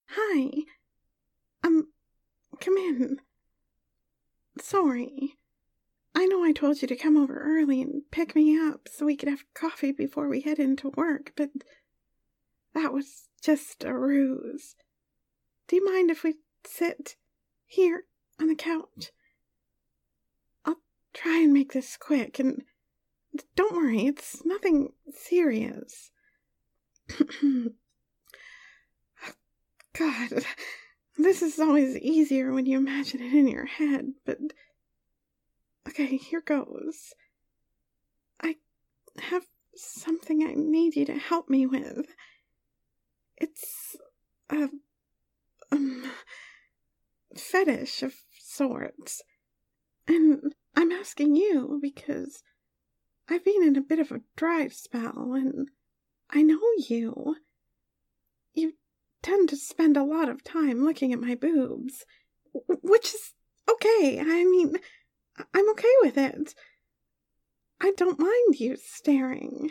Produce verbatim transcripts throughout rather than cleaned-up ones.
Hi. Um, come in. Sorry. I know I told you to come over early and pick me up so we could have coffee before we head into work, but that was just a ruse. Do you mind if we sit here on the couch? I'll try and make this quick, and don't worry, it's nothing serious. God, this is always easier when you imagine it in your head, but... Okay, here goes. I have something I need you to help me with. It's a... um... fetish of sorts. And I'm asking you because I've been in a bit of a dry spell, and I know you. You tend to spend a lot of time looking at my boobs, which is okay. I mean, I'm okay with it. I don't mind you staring.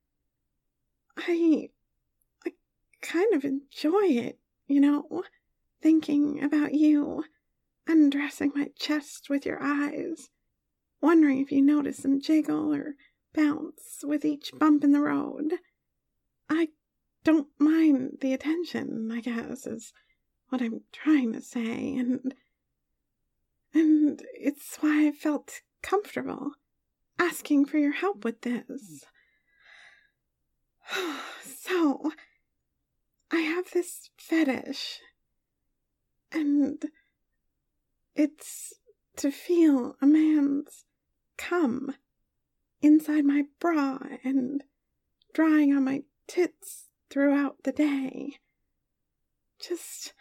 I, I kind of enjoy it, you know, thinking about you, undressing my chest with your eyes, wondering if you notice them jiggle or bounce with each bump in the road. I don't mind the attention, I guess, is what I'm trying to say, and and it's why I felt comfortable asking for your help with this. So, I have this fetish, and it's to feel a man's cum inside my bra and drying on my tits throughout the day. Just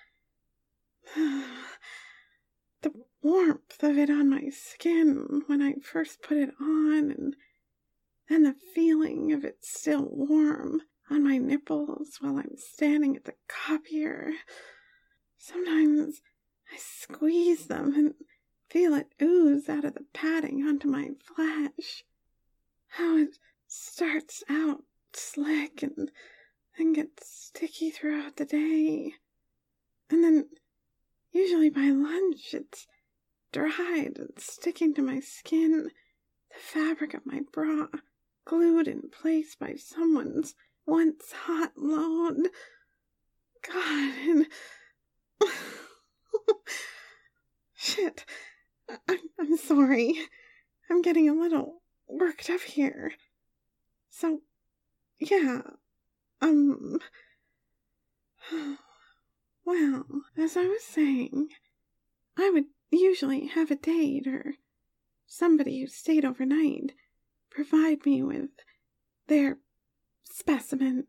the warmth of it on my skin when I first put it on, and then the feeling of it still warm on my nipples while I'm standing at the copier. Sometimes I squeeze them and feel it ooze out of the padding onto my flesh. How it starts out slick and then gets sticky throughout the day. And then, usually by lunch, it's dried and sticking to my skin, the fabric of my bra glued in place by someone's once hot load. God, and... Shit. I'm, I'm sorry. I'm getting a little worked up here. So, yeah, um... Well, as I was saying, I would usually have a date or somebody who stayed overnight provide me with their specimen.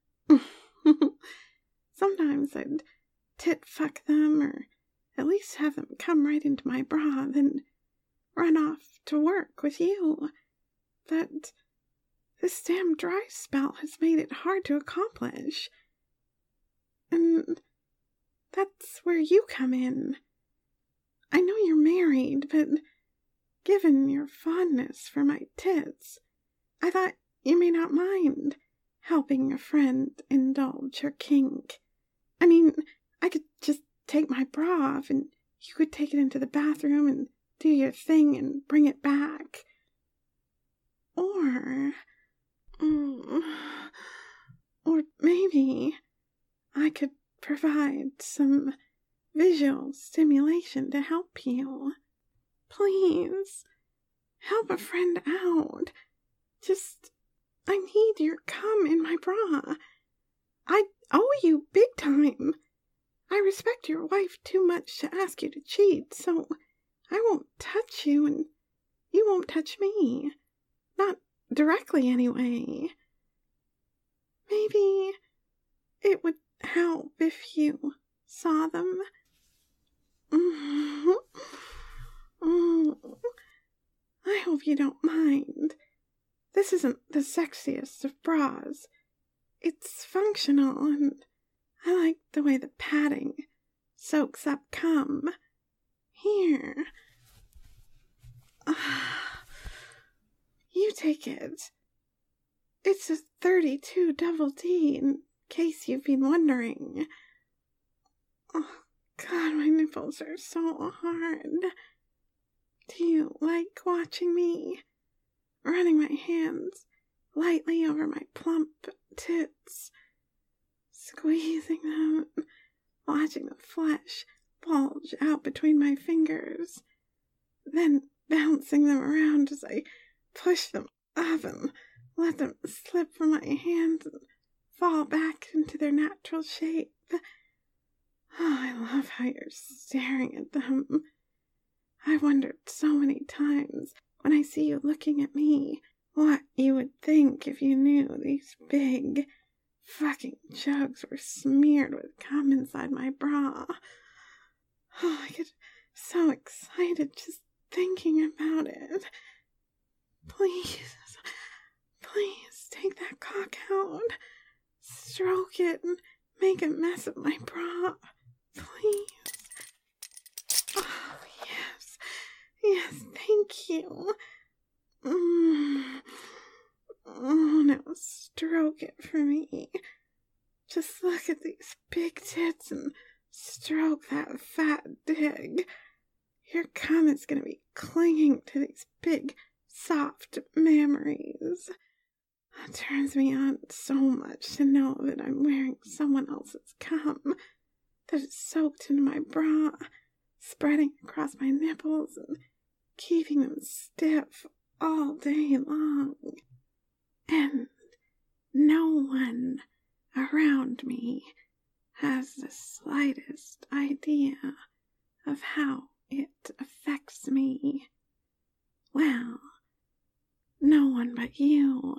Sometimes I'd tit fuck them, or at least have them come right into my bra, then run off to work with you. But this damn dry spell has made it hard to accomplish. And that's where you come in. I know you're married, but given your fondness for my tits, I thought you may not mind helping a friend indulge her kink. I mean, I could just take my bra off and you could take it into the bathroom and do your thing and bring it back. Or, mm, or maybe I could provide some visual stimulation to help you. Please, help a friend out. Just, I need your cum in my bra. I owe you big time. I respect your wife too much to ask you to cheat, so I won't touch you and you won't touch me. Not directly, anyway. Maybe it would help if you saw them. Mm-hmm. Mm. I hope you don't mind. This isn't the sexiest of bras. It's functional, and I like the way the padding soaks up cum. Here. Ah, you take it. It's a thirty-two double D, in case you've been wondering. nipples are so hard. Do you like watching me? Running my hands lightly over my plump tits, squeezing them, watching the flesh bulge out between my fingers, then bouncing them around as I push them up and let them slip from my hands and fall back into their natural shape. Oh, I love how you're staring at them. I've wondered so many times when I see you looking at me what you would think if you knew these big fucking jugs were smeared with cum inside my bra. Oh, I get so excited just thinking about it. Please, please take that cock out. Stroke it and make a mess of my bra. Please. Oh, yes. Yes, thank you. Mm. Oh, now stroke it for me. Just look at these big tits and stroke that fat dig. Your cum is going to be clinging to these big, soft mammaries. It turns me on so much to know that I'm wearing someone else's cum that is soaked into my bra, spreading across my nipples and keeping them stiff all day long. And no one around me has the slightest idea of how it affects me. Well, no one but you.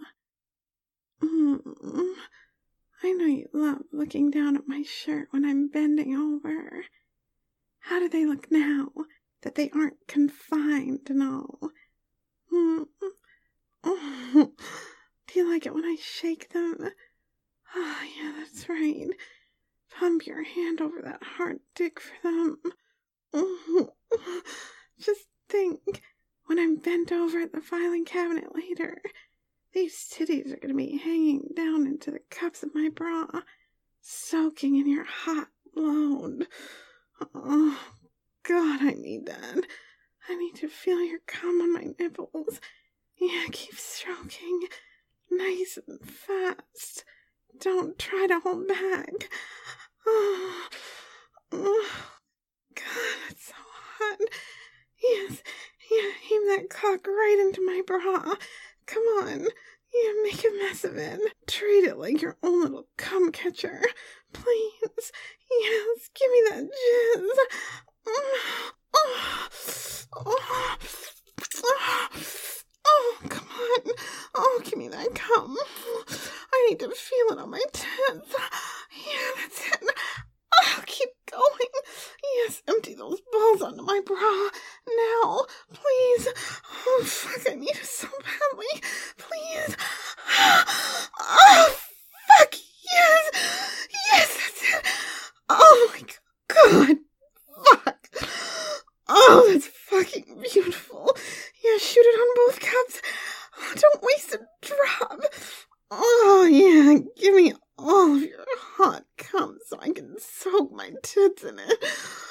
Mm, I know you love looking down at my shirt when I'm bending over. How do they look now that they aren't confined and all? Mm, oh, do you like it when I shake them? Oh, yeah, that's right. Pump your hand over that hard dick for them. Oh, just think, when I'm bent over at the filing cabinet later, these titties are going to be hanging down into the cups of my bra, soaking in your hot load. Oh, God, I need that. I need to feel your cum on my nipples. Yeah, keep stroking. Nice and fast. Don't try to hold back. Oh, oh God, it's so hot. Yes, yeah, aim that cock right into my bra. Come on. Yeah, make a mess of it. Treat it like your own little cum catcher. Please. Yes, give me that jizz. Oh, oh, oh, oh, oh, come on. Oh, give me that cum. I need to feel it on my tits. Yeah, that's it. Oh, keep going. Yes, empty those balls onto my bra. Now, please. Oh, fuck, I need it so badly. Please. Oh, fuck, yes. Yes, that's it. Oh, my God. Fuck. Oh, that's fucking beautiful. Yeah, shoot it on both cups. Oh, don't waste a drop. Oh, yeah, give me all of your hot cum so I can soak my tits in it.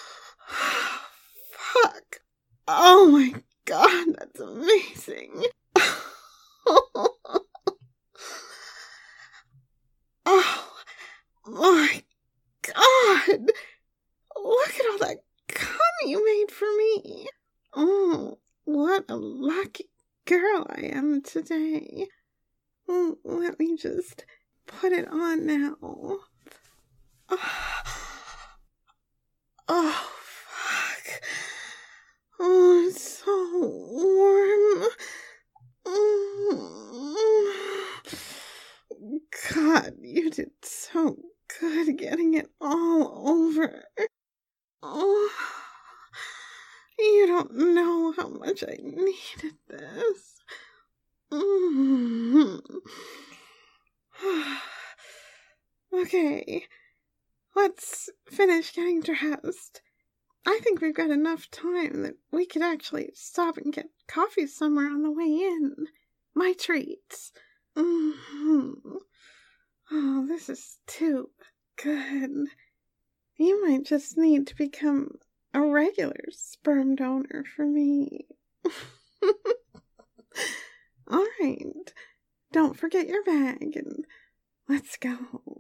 Fuck. Oh my God, that's amazing. Oh my God. Look at all that cum you made for me. Oh, what a lucky girl I am today. Oh, let me just put it on now. Oh, oh fuck. Oh, it's so warm. Mm. God, you did so good getting it all over. Oh, you don't know how much I needed this. Mm. Okay, let's finish getting dressed. I think we've got enough time that we could actually stop and get coffee somewhere on the way in. My treats. Mm-hmm. Oh, this is too good. You might just need to become a regular sperm donor for me. All right, don't forget your bag and let's go.